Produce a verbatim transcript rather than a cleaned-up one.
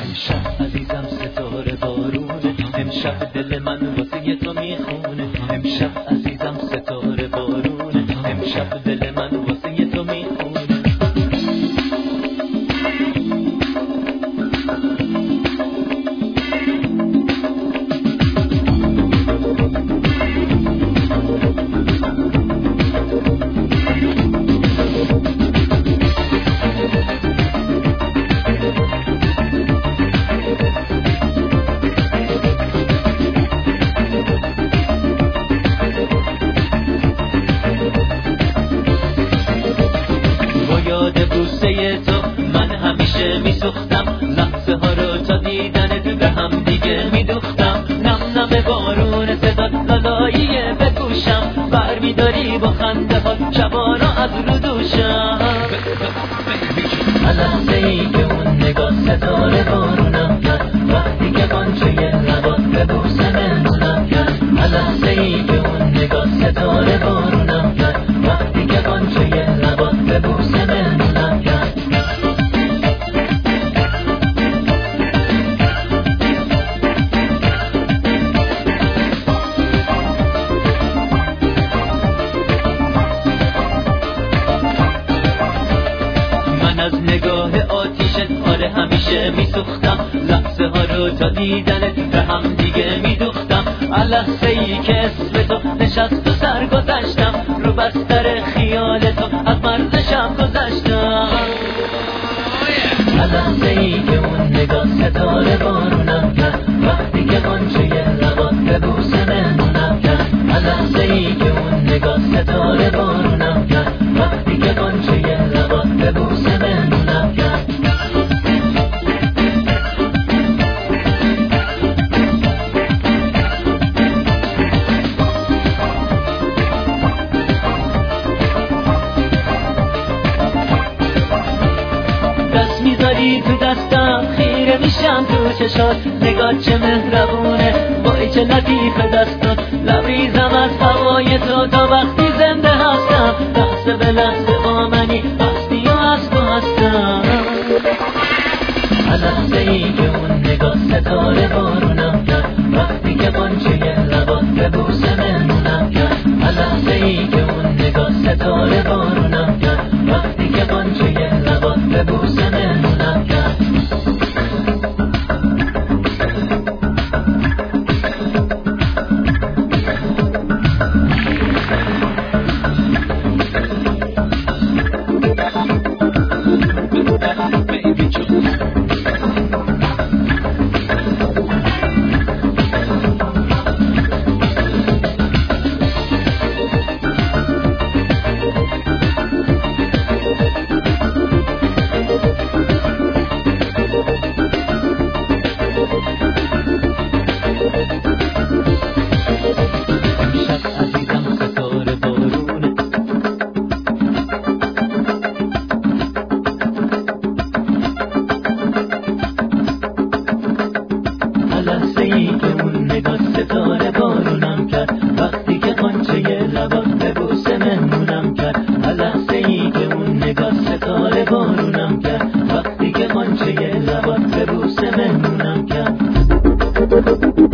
امشب عزیزم ستاره بارونه، امشب دل من واسه تو میخونه. امشب عزیزم ستاره بارونه، امشب دل من واسه تو میخونه. یاد بوسه تو من همیشه میسوختم، لحظه ها رو تا دیدنت به هم دیگه میدوختم. نم نم بارون صدات لالاییه به گوشم، بر میداری با خنده ها شبانا از رو دوشم. لحظه ای که اون نگاه ستاره بارونم کرد، وقتی که قنچه لبات به بوسه مهمونم کرد. لحظه ای که اون نگاه ستاره بارونم کرد، وقتی که قنچه لبات به بوسه مهمونم کرد. من از نگاه آتیشت آره همیشه میسوختم، لحظه ها رو تا دیدنت به هم دیگه میدوختم. لحظه ای که اسم تو نشست و سر گذشتم، رو بستر خیال تو از مرز شب گذشتم. لحظه ای که اون نگاه ستاره بارونم کرد، وقتی که قنچه لبات به بوسه مهمونم کرد. لحظه ای که اون نگاه ستاره بارونم کرد، وقتی که قنچه لبات به بوسه مهمونم کرد. دست میذاری تو دستم، خیره میشم تو چشات. نگاه چه مهربونه، وای چه لطیف دستات. لبریزم از هوای تو تا وقتی زنده هستم، لحظه به لحظه با منی، هستی و از تو هستم. لحظه ای که اون نگاه ستاره بارونم کرد، وقتی که قنچه لبات به بوسه مهمونم کرد. لحظه ای که اون نگاه ستاره بارونم کرد، وقتی که قنچه لبات به بوسه مهمونم کرد. لحظه ای که اون نگاه ستاره بارونم کرد، وقتی که قنچه لبات به بوسه مهمونم کرد. لحظه ای که اون نگاه ستاره بارونم کرد، وقتی که قنچه لبات به بوسه مهمونم کرد.